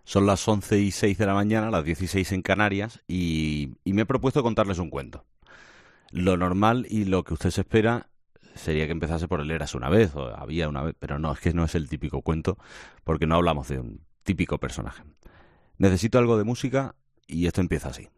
Son las 11:06 de la mañana, las 16 en Canarias, y me he propuesto contarles un cuento. Lo normal y lo que usted se espera sería que empezase por el Érase una vez, o Había una vez, pero no, es que no es el típico cuento, porque no hablamos de un típico personaje. Necesito algo de música y esto empieza así.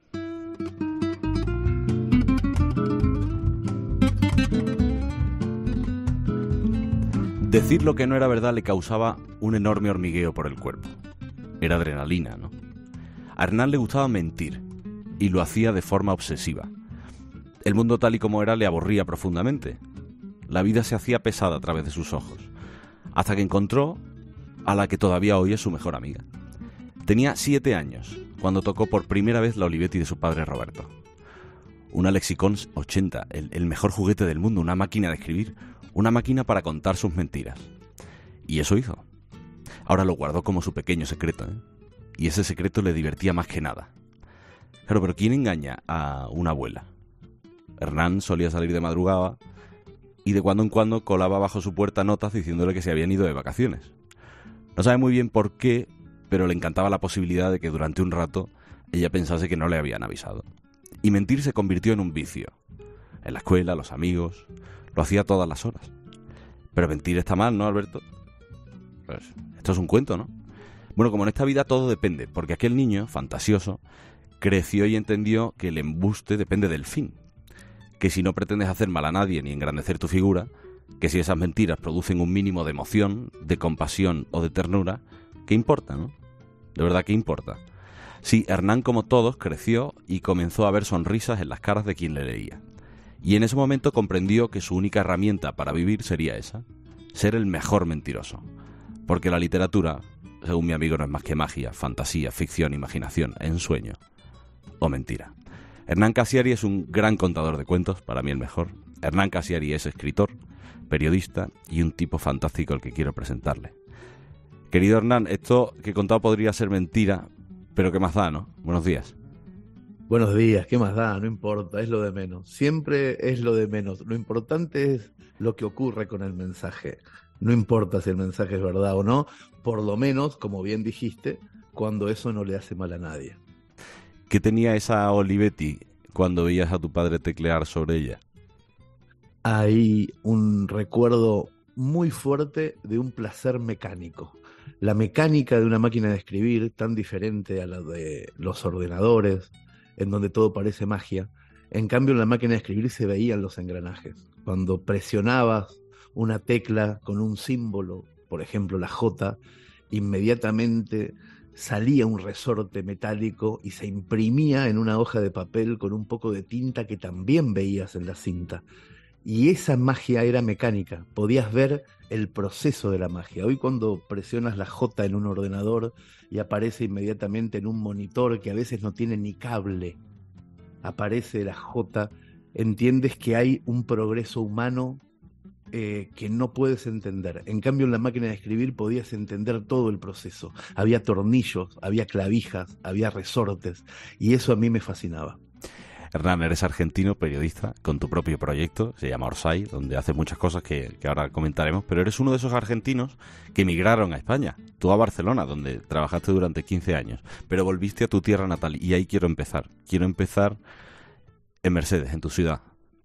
Decir lo que no era verdad le causaba un enorme hormigueo por el cuerpo. Era adrenalina, ¿no? A Hernán le gustaba mentir, y lo hacía de forma obsesiva. El mundo tal y como era le aburría profundamente. La vida se hacía pesada a través de sus ojos, hasta que encontró a la que todavía hoy es su mejor amiga. Tenía 7 años, cuando tocó por primera vez la Olivetti de su padre Roberto. Una Lexicon 80, el mejor juguete del mundo, una máquina de escribir, una máquina para contar sus mentiras. Y eso hizo. Ahora lo guardó como su pequeño secreto, ¿eh? Y ese secreto le divertía más que nada. Claro, pero ¿quién engaña a una abuela? Hernán solía salir de madrugada y de cuando en cuando colaba bajo su puerta notas diciéndole que se habían ido de vacaciones. No sabe muy bien por qué, pero le encantaba la posibilidad de que durante un rato ella pensase que no le habían avisado. Y mentir se convirtió en un vicio. En la escuela, los amigos, lo hacía a todas las horas. Pero mentir está mal, ¿no, Alberto? Pues esto es un cuento, ¿no? Bueno, como en esta vida todo depende, porque aquel niño, fantasioso, creció y entendió que el embuste depende del fin. Que si no pretendes hacer mal a nadie ni engrandecer tu figura, que si esas mentiras producen un mínimo de emoción, de compasión o de ternura, ¿qué importa, no? De verdad, ¿qué importa? Sí, Hernán, como todos, creció y comenzó a ver sonrisas en las caras de quien le leía. Y en ese momento comprendió que su única herramienta para vivir sería esa, ser el mejor mentiroso. Porque la literatura, según mi amigo, no es más que magia, fantasía, ficción, imaginación, ensueño o mentira. Hernán Cassiari es un gran contador de cuentos, para mí el mejor. Hernán Cassiari es escritor, periodista y un tipo fantástico al que quiero presentarle. Querido Hernán, esto que he contado podría ser mentira, pero ¿qué más da, no? Buenos días. Buenos días, ¿qué más da? No importa, es lo de menos. Siempre es lo de menos. Lo importante es lo que ocurre con el mensaje. No importa si el mensaje es verdad o no, por lo menos, como bien dijiste, cuando eso no le hace mal a nadie. ¿Qué tenía esa Olivetti cuando veías a tu padre teclear sobre ella? Hay un recuerdo muy fuerte de un placer mecánico. La mecánica de una máquina de escribir, tan diferente a la de los ordenadores, en donde todo parece magia. En cambio, en la máquina de escribir se veían los engranajes. Cuando presionabas una tecla con un símbolo, por ejemplo la J, inmediatamente salía un resorte metálico y se imprimía en una hoja de papel con un poco de tinta que también veías en la cinta. Y esa magia era mecánica, podías ver el proceso de la magia. Hoy cuando presionas la J en un ordenador y aparece inmediatamente en un monitor que a veces no tiene ni cable, aparece la J, entiendes que hay un progreso humano que no puedes entender. En cambio, en la máquina de escribir podías entender todo el proceso. Había tornillos, había clavijas, había resortes, y eso a mí me fascinaba. Hernán, eres argentino, periodista, con tu propio proyecto, se llama Orsay, donde haces muchas cosas que ahora comentaremos, pero eres uno de esos argentinos que emigraron a España, tú a Barcelona, donde trabajaste durante 15 años, pero volviste a tu tierra natal, y ahí quiero empezar. Quiero empezar en Mercedes, en tu ciudad.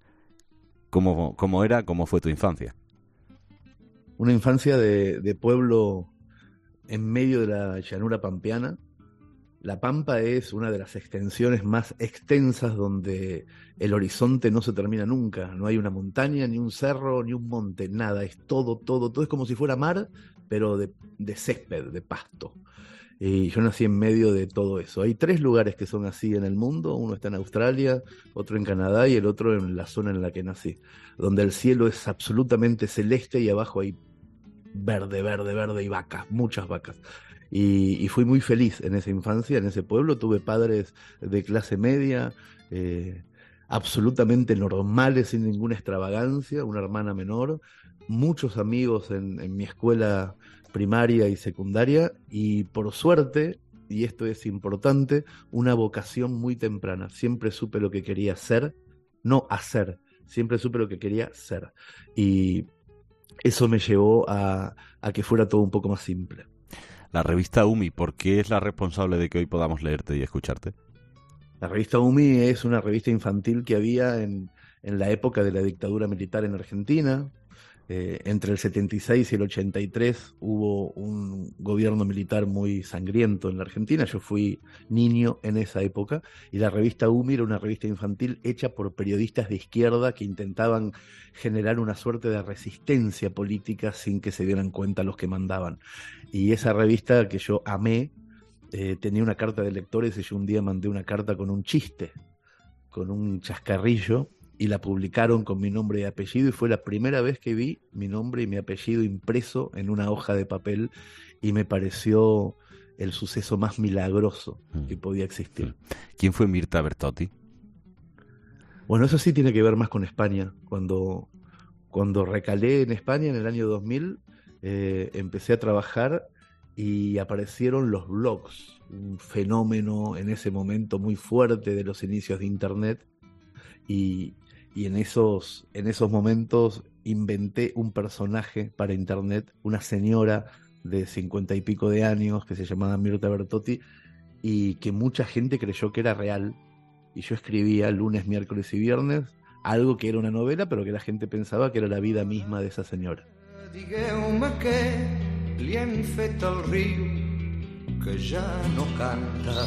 ¿Cómo fue tu infancia? Una infancia de pueblo en medio de la llanura pampeana. La Pampa es una de las extensiones más extensas donde el horizonte no se termina nunca. No hay una montaña, ni un cerro, ni un monte, nada. Es todo, todo, todo es como si fuera mar, pero de césped, de pasto. Y yo nací en medio de todo eso. Hay 3 lugares que son así en el mundo. Uno está en Australia, otro en Canadá y el otro en la zona en la que nací, donde el cielo es absolutamente celeste y abajo hay verde, verde, verde y vacas, muchas vacas. Y fui muy feliz en esa infancia, en ese pueblo. Tuve padres de clase media, eh, absolutamente normales, sin ninguna extravagancia, una hermana menor, muchos amigos en mi escuela primaria y secundaria, y por suerte, y esto es importante, una vocación muy temprana. Siempre supe lo que quería ser, no hacer, siempre supe lo que quería ser. Y eso me llevó a que fuera todo un poco más simple. La revista UMI, ¿por qué es la responsable de que hoy podamos leerte y escucharte? La revista UMI es una revista infantil que había en la época de la dictadura militar en Argentina. Entre el 76 y el 83 hubo un gobierno militar muy sangriento en la Argentina. Yo fui niño en esa época y la revista UMI era una revista infantil hecha por periodistas de izquierda que intentaban generar una suerte de resistencia política sin que se dieran cuenta los que mandaban. Y esa revista que yo amé tenía una carta de lectores y yo un día mandé una carta con un chiste, con un chascarrillo, y la publicaron con mi nombre y apellido, y fue la primera vez que vi mi nombre y mi apellido impreso en una hoja de papel, y me pareció el suceso más milagroso que podía existir. ¿Quién fue Mirta Bertotti? Bueno, eso sí tiene que ver más con España. Cuando recalé en España en el año 2000, empecé a trabajar y aparecieron los blogs, un fenómeno en ese momento muy fuerte de los inicios de Internet, y en esos momentos inventé un personaje para Internet, una señora de 50 y pico de años que se llamaba Mirta Bertotti, y que mucha gente creyó que era real. Y yo escribía lunes, miércoles y viernes algo que era una novela, pero que la gente pensaba que era la vida misma de esa señora. Digueu-me què li han fet al riu que ja no canta.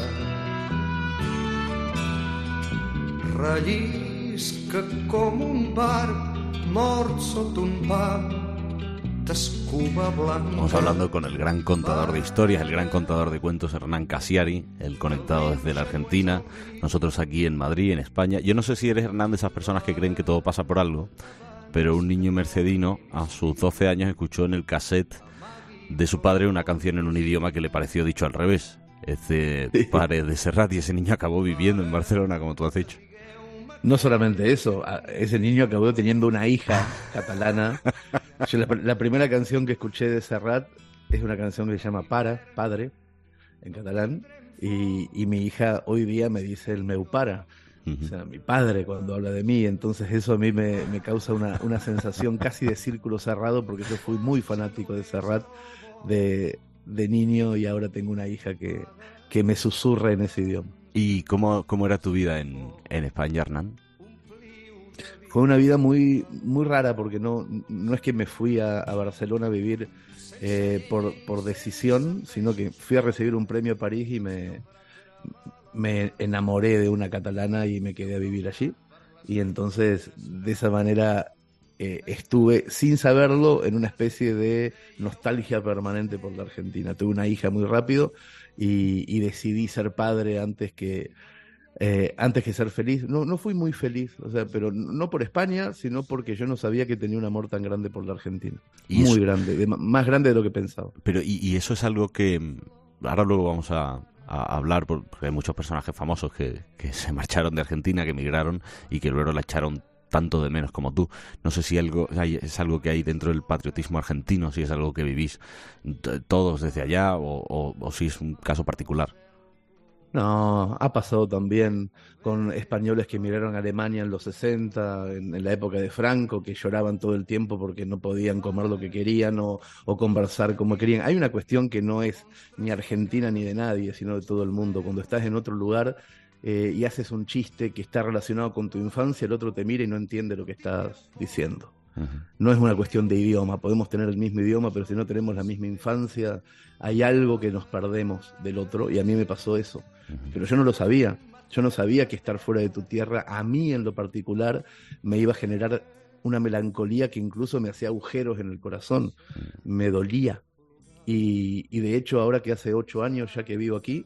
Rellisca com un barb mort sota un pam d'escuba blanca. Estamos hablando con el gran contador de historias, el gran contador de cuentos, Hernán Cassiari, el conectado desde la Argentina, nosotros aquí en Madrid, en España. Yo no sé si eres, Hernán, de esas personas que creen que todo pasa por algo, pero un niño mercedino a sus 12 años escuchó en el cassette de su padre una canción en un idioma que le pareció dicho al revés. Pare de Serrat, y ese niño acabó viviendo en Barcelona, como tú has dicho. No solamente eso, ese niño acabó teniendo una hija catalana. Yo la primera canción que escuché de Serrat es una canción que se llama Padre, en catalán, y mi hija hoy día me dice el meu pare, o sea, mi padre, cuando habla de mí. Entonces eso a mí me causa una sensación casi de círculo cerrado, porque yo fui muy fanático de Serrat de niño, y ahora tengo una hija que me susurra en ese idioma. ¿Y cómo era tu vida en España, Hernán? Fue una vida muy, muy rara, porque no es que me fui a Barcelona a vivir por decisión, sino que fui a recibir un premio a París y me enamoré de una catalana y me quedé a vivir allí. Y entonces, de esa manera, estuve, sin saberlo, en una especie de nostalgia permanente por la Argentina. Tuve una hija muy rápido y decidí ser padre antes que ser feliz. No fui muy feliz, o sea, pero no por España, sino porque yo no sabía que tenía un amor tan grande por la Argentina. ¿Y muy eso? Grande, más grande de lo que pensaba. Pero y eso es algo que ahora luego vamos a hablar, porque hay muchos personajes famosos que se marcharon de Argentina, que emigraron y que luego la echaron tanto de menos como tú. No sé si es algo que hay dentro del patriotismo argentino, si es algo que vivís todos desde allá, o si es un caso particular. No, ha pasado también con españoles que emigraron a Alemania en los 60, en la época de Franco, que lloraban todo el tiempo porque no podían comer lo que querían o conversar como querían. Hay una cuestión que no es ni argentina ni de nadie, sino de todo el mundo. Cuando estás en otro lugar y haces un chiste que está relacionado con tu infancia, el otro te mira y no entiende lo que estás diciendo. No es una cuestión de idioma, podemos tener el mismo idioma, pero si no tenemos la misma infancia, hay algo que nos perdemos del otro, y a mí me pasó eso. Pero yo no lo sabía. Yo no sabía que estar fuera de tu tierra, a mí en lo particular, me iba a generar una melancolía que incluso me hacía agujeros en el corazón. Me dolía. Y de hecho, ahora que hace 8 años ya que vivo aquí,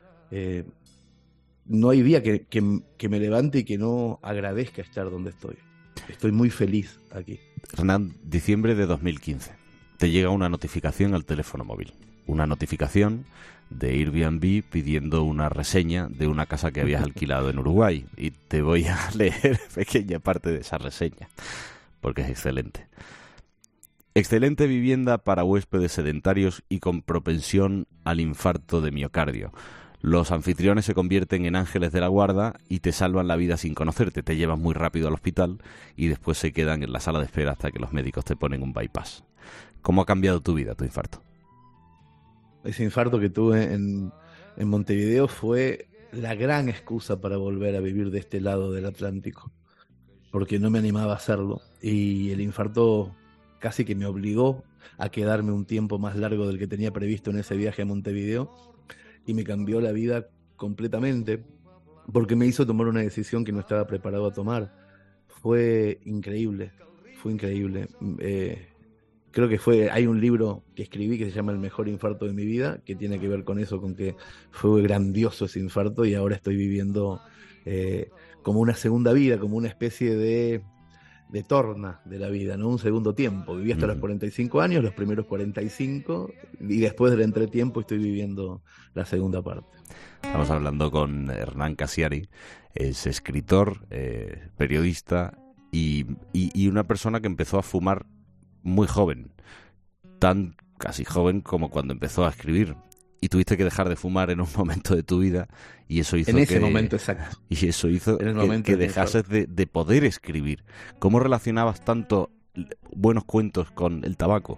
no hay día que me levante y que no agradezca estar donde estoy. Estoy muy feliz aquí. Hernán, diciembre de 2015. Te llega una notificación al teléfono móvil. Una notificación de Airbnb pidiendo una reseña de una casa que habías alquilado en Uruguay. Y te voy a leer pequeña parte de esa reseña, porque es excelente. Excelente vivienda para huéspedes sedentarios y con propensión al infarto de miocardio. Los anfitriones se convierten en ángeles de la guarda y te salvan la vida sin conocerte. Te llevan muy rápido al hospital y después se quedan en la sala de espera hasta que los médicos te ponen un bypass. ¿Cómo ha cambiado tu vida, tu infarto? Ese infarto que tuve en Montevideo fue la gran excusa para volver a vivir de este lado del Atlántico, porque no me animaba a hacerlo. Y el infarto casi que me obligó a quedarme un tiempo más largo del que tenía previsto en ese viaje a Montevideo, y me cambió la vida completamente, porque me hizo tomar una decisión que no estaba preparado a tomar. Fue increíble, fue increíble. Creo que hay un libro que escribí que se llama El mejor infarto de mi vida, que tiene que ver con eso, con que fue grandioso ese infarto y ahora estoy viviendo como una segunda vida, como una especie de torna de la vida, ¿no? Un segundo tiempo. Viví hasta los 45 años, los primeros 45, y después del entretiempo estoy viviendo la segunda parte. Estamos hablando con Hernán Cassiari, es escritor, periodista y una persona que empezó a fumar muy joven, tan casi joven como cuando empezó a escribir. Y tuviste que dejar de fumar en un momento de tu vida y eso hizo momento exacto. Y eso hizo que dejases de poder escribir. ¿Cómo relacionabas tanto buenos cuentos con el tabaco?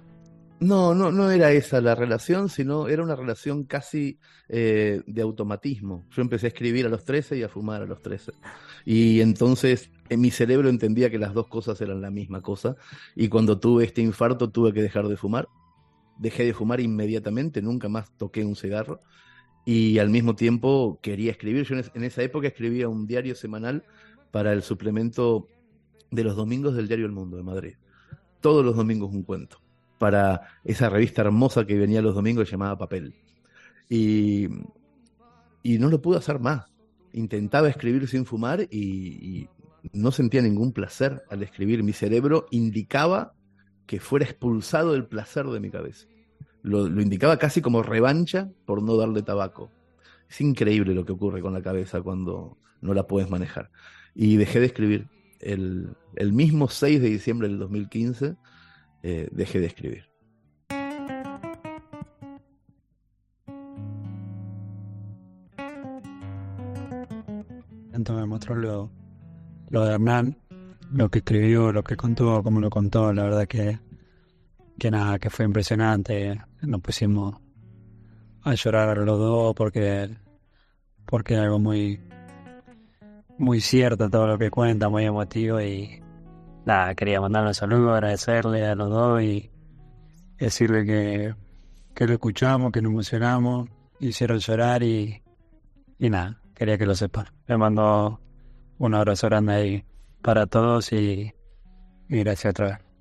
No era esa la relación, sino era una relación casi de automatismo. Yo empecé a escribir a los 13 y a fumar a los 13. Y entonces en mi cerebro entendía que las dos cosas eran la misma cosa. Y cuando tuve este infarto tuve que dejar de fumar. Dejé de fumar inmediatamente, nunca más toqué un cigarro. Y al mismo tiempo quería escribir. Yo en esa época escribía un diario semanal para el suplemento de los domingos del diario El Mundo de Madrid. Todos los domingos un cuento, para esa revista hermosa que venía los domingos llamada Papel. Y no lo pude hacer más. Intentaba escribir sin fumar y no sentía ningún placer al escribir. Mi cerebro indicaba que fuera expulsado el placer de mi cabeza. Lo indicaba casi como revancha por no darle tabaco. Es increíble lo que ocurre con la cabeza cuando no la puedes manejar. Y dejé de escribir. El mismo 6 de diciembre del 2015 dejé de escribir. Entonces me mostró lo de Hernán, lo que escribió, lo que contó, cómo lo contó. La verdad que nada, que fue impresionante. Nos pusimos a llorar los dos porque es algo muy muy cierto todo lo que cuenta, muy emotivo. Y nada, quería mandarle un saludo, agradecerle a los dos y decirle que lo escuchamos, que nos emocionamos, hicieron llorar y nada, quería que lo sepan. Le mando un abrazo grande ahí para todos y gracias otra vez.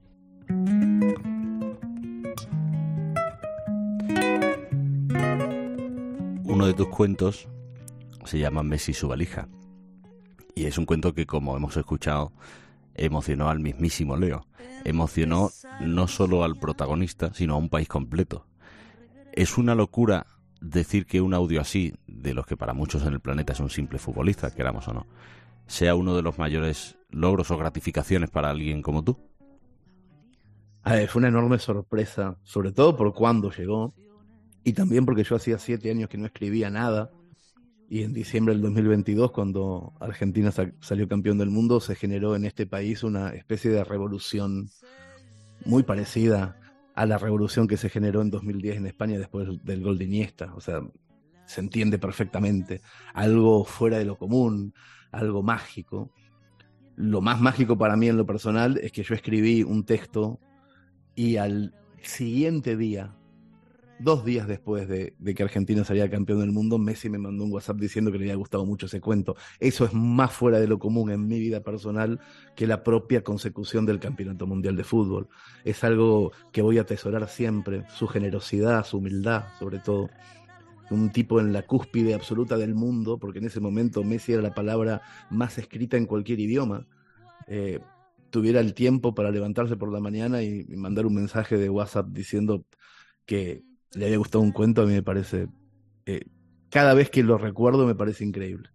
Uno de tus cuentos se llama Messi y su valija. Y es un cuento que, como hemos escuchado, emocionó al mismísimo Leo. Emocionó no solo al protagonista, sino a un país completo. Es una locura decir que un audio así, de los que para muchos en el planeta es un simple futbolista, queramos o no, sea uno de los mayores logros o gratificaciones para alguien como tú. Fue una enorme sorpresa, sobre todo por cuándo llegó, y también porque yo hacía 7 años que no escribía nada, y en diciembre del 2022, cuando Argentina salió campeón del mundo, se generó en este país una especie de revolución muy parecida a la revolución que se generó en 2010 en España después del gol de Iniesta. O sea, se entiende perfectamente. Algo fuera de lo común, algo mágico. Lo más mágico para mí en lo personal es que yo escribí un texto y al siguiente día, 2 días después de que Argentina saliera campeón del mundo, Messi me mandó un WhatsApp diciendo que le había gustado mucho ese cuento. Eso es más fuera de lo común en mi vida personal que la propia consecución del Campeonato Mundial de Fútbol. Es algo que voy a atesorar siempre, su generosidad, su humildad, sobre todo. Un tipo en la cúspide absoluta del mundo, porque en ese momento Messi era la palabra más escrita en cualquier idioma. Tuviera el tiempo para levantarse por la mañana y mandar un mensaje de WhatsApp diciendo que le había gustado un cuento, a mí me parece, cada vez que lo recuerdo me parece increíble.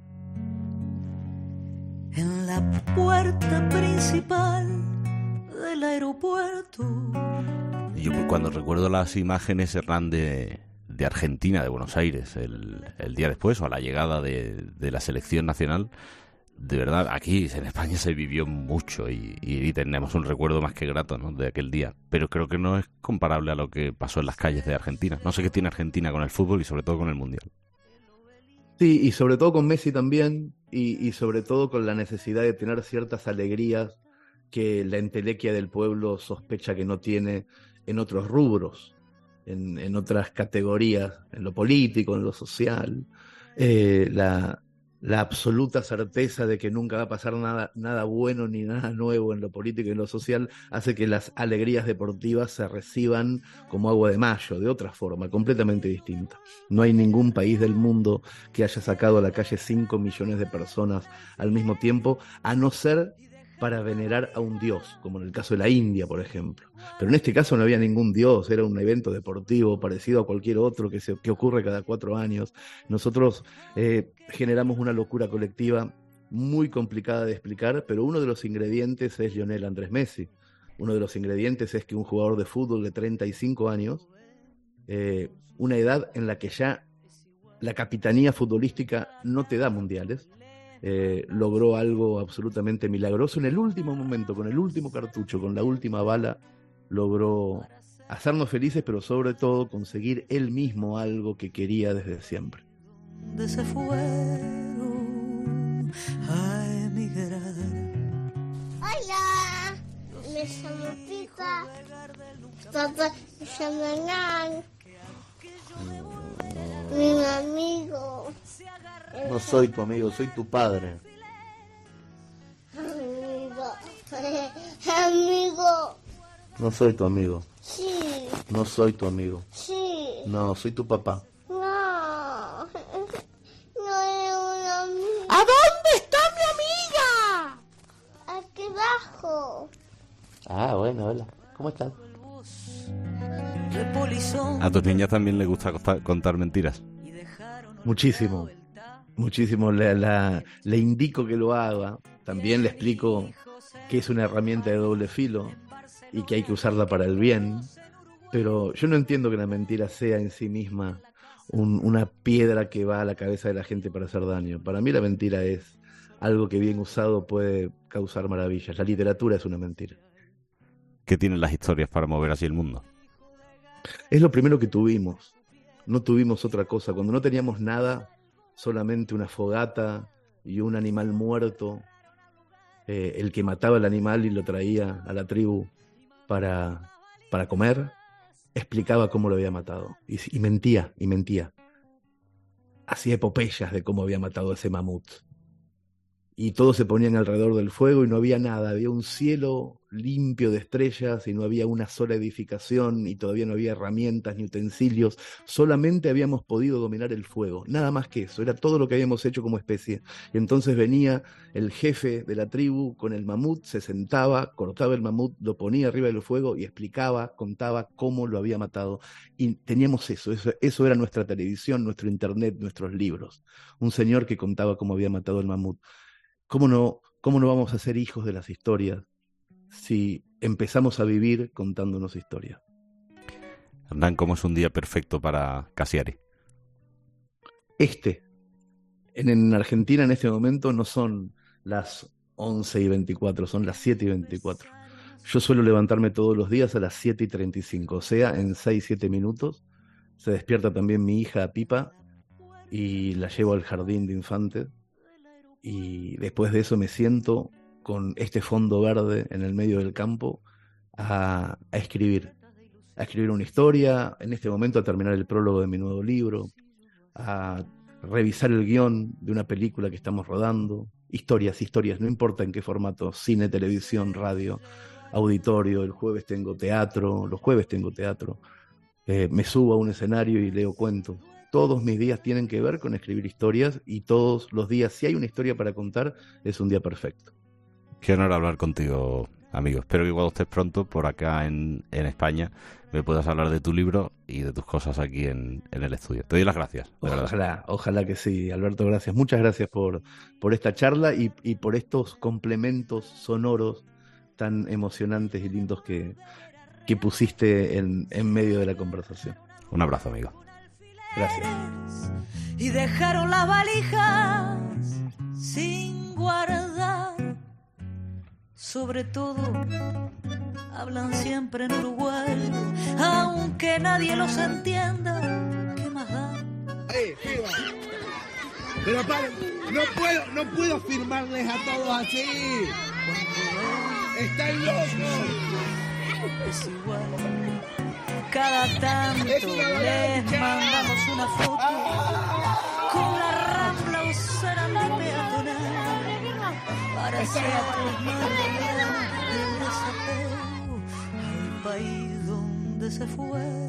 En la puerta principal del aeropuerto. Yo cuando recuerdo las imágenes, Hernán, de Argentina, de Buenos Aires, el día después, o a la llegada de la selección nacional, de verdad, aquí en España se vivió mucho y tenemos un recuerdo más que grato, ¿no?, de aquel día. Pero creo que no es comparable a lo que pasó en las calles de Argentina. No sé qué tiene Argentina con el fútbol y sobre todo con el Mundial. Sí, y sobre todo con Messi también, y sobre todo con la necesidad de tener ciertas alegrías que la entelequia del pueblo sospecha que no tiene en otros rubros, en otras categorías, en lo político, en lo social. La absoluta certeza de que nunca va a pasar nada bueno ni nada nuevo en lo político y en lo social hace que las alegrías deportivas se reciban como agua de mayo, de otra forma, completamente distinta. No hay ningún país del mundo que haya sacado a la calle 5 millones de personas al mismo tiempo, a no ser para venerar a un dios, como en el caso de la India, por ejemplo. Pero en este caso no había ningún dios, era un evento deportivo parecido a cualquier otro que ocurre cada 4 años. Nosotros generamos una locura colectiva muy complicada de explicar, pero uno de los ingredientes es Lionel Andrés Messi. Uno de los ingredientes es que un jugador de fútbol de 35 años, una edad en la que ya la capitanía futbolística no te da mundiales, logró algo absolutamente milagroso en el último momento, con el último cartucho, con la última bala, logró hacernos felices, pero sobre todo conseguir él mismo algo que quería desde siempre. ¿Dónde se fueron a emigrar? Hola, me llamo Pipa, papá me llama Nan, mi amigo. No soy tu amigo, soy tu padre. Amigo. No soy tu amigo. Sí. No soy tu amigo. Sí. No, soy tu papá. No. No es un amigo. ¿A dónde está mi amiga? Aquí abajo. Ah, bueno, hola. ¿Cómo estás? ¿A tus niñas también les gusta contar mentiras? Muchísimo. Muchísimo. Le indico que lo haga. También le explico que es una herramienta de doble filo y que hay que usarla para el bien. Pero yo no entiendo que la mentira sea en sí misma una piedra que va a la cabeza de la gente para hacer daño. Para mí la mentira es algo que bien usado puede causar maravillas. La literatura es una mentira. ¿Qué tienen las historias para mover así el mundo? Es lo primero que tuvimos. No tuvimos otra cosa. Cuando no teníamos nada, solamente una fogata y un animal muerto, el que mataba al animal y lo traía a la tribu para comer, explicaba cómo lo había matado. Y mentía. Hacía epopeyas de cómo había matado a ese mamut. Y todos se ponían alrededor del fuego y no había nada. Había un cielo limpio de estrellas y no había una sola edificación y todavía no había herramientas ni utensilios. Solamente habíamos podido dominar el fuego. Nada más que eso. Era todo lo que habíamos hecho como especie. Y entonces venía el jefe de la tribu con el mamut, se sentaba, cortaba el mamut, lo ponía arriba del fuego y explicaba, contaba cómo lo había matado. Y teníamos eso era nuestra televisión, nuestro internet, nuestros libros. Un señor que contaba cómo había matado el mamut. ¿Cómo no vamos a ser hijos de las historias si empezamos a vivir contándonos historias? Hernán, ¿cómo es un día perfecto para Cassiari? En Argentina en este momento no son las 11:24, son las 7:24. Yo suelo levantarme todos los días a las 7:35, o sea, en 6-7 minutos. Se despierta también mi hija Pipa y la llevo al jardín de infantes. Y después de eso me siento con este fondo verde en el medio del campo a escribir una historia, en este momento a terminar el prólogo de mi nuevo libro, a revisar el guión de una película que estamos rodando, historias, no importa en qué formato, cine, televisión, radio, auditorio. Los jueves tengo teatro, me subo a un escenario y leo cuentos. Todos mis días tienen que ver con escribir historias y todos los días, si hay una historia para contar, es un día perfecto. Qué honor hablar contigo, amigo. Espero que cuando estés pronto por acá en España me puedas hablar de tu libro y de tus cosas aquí en el estudio. Te doy las gracias. Ojalá que sí, Alberto, gracias. Muchas gracias por esta charla y por estos complementos sonoros tan emocionantes y lindos que pusiste en medio de la conversación. Un abrazo, amigo. Gracias. Y dejaron las valijas sin guardar. Sobre todo, hablan siempre en uruguayo, aunque nadie los entienda. ¿Qué más da? Piba. Pero paren, no puedo firmarles a todos así. Están locos. Es igual. Cada tanto les mandamos una foto con la Rambla usarán de peatonal para hacer el desapego al país donde se fue.